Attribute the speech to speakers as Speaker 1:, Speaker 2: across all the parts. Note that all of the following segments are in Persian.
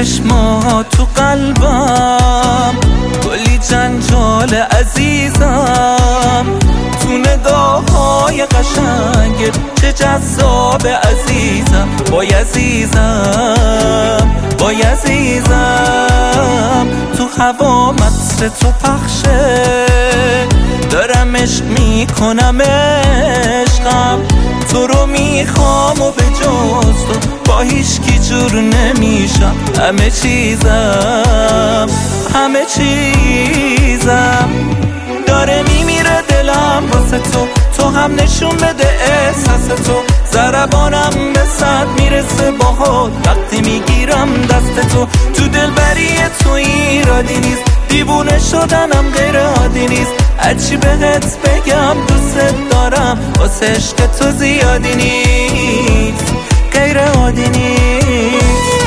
Speaker 1: چشما تو قلبم کلی جنجال عزیزم، تو نگاه های قشنگ چه جذاب عزیزم. وای عزیزم وای عزیزم، تو هوا مصر تو پخشه، دارم عشق میکنم عشقم، تو رو میخوام و به جز تو با هیچ کی جور نمیشم. همه چیزم همه چیزم داره میمیره دلم واسه تو، تو هم نشون بده احساس تو. ضربانم به 100 میرسه با خود وقتی میگیرم دست تو. تو دلبری تو ایرادی نیست، دیوونه شدنم غیر عادی نیست، هرچی بهت بگم دوست دارم واسه عشق تو زیادی نیست، غیر عادی نیست.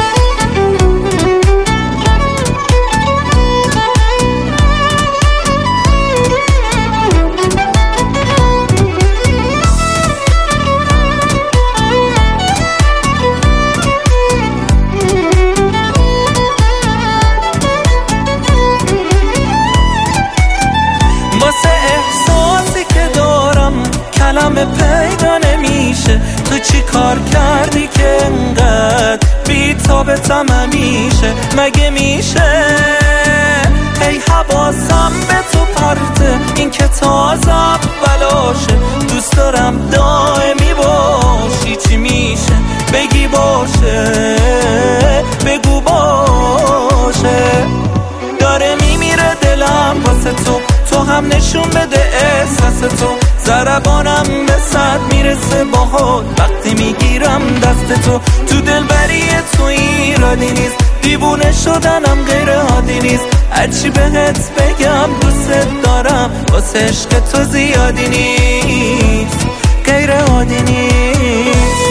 Speaker 1: واسه احساسی که دارم کلمه پیدا نمیشه، تو چی کار کردی که انقدر بی تابتم همیشه؟ مگه میشه هی حواسم به تو پرته، این که تازه اولاشه، دوست دارم دائمی باشی، چی میشه بگی باشه بگو باشه. داره میمیره دلم واسه تو، تو هم نشون بده احساس تو. ضربانم به 100 میرسه با خود وقتی میگیرم دست تو. تو دلبری تو ایرادی نیست، دیوونه شدنم غیر عادی نیست، هرچی بهت بگم دوست دارم واسه عشق تو زیادی نیست، غیر عادی نیست.